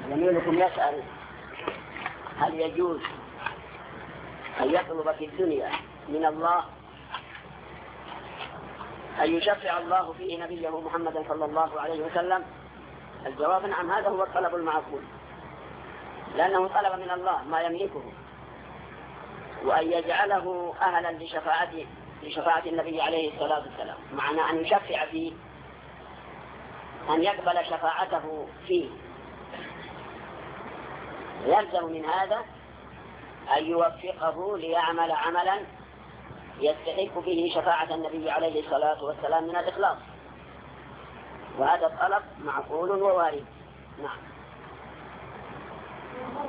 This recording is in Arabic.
زميلكم يسأل هل يجوز أن يطلب في الدنيا من الله أن يشفع الله فيه نبيه محمد صلى الله عليه وسلم؟ الجواب نعم، هذا هو الطلب المعقول، لأنه طلب من الله ما يملكه، وأن يجعله أهلا لشفاعة النبي عليه الصلاة والسلام، معنى أن يشفع فيه أن يقبل شفاعته فيه. يلزم من هذا أن يوفقه ليعمل عملا يستحق به شفاعة النبي عليه الصلاة والسلام من الإخلاص، وهذا الطلب معقول ووارد. نعم.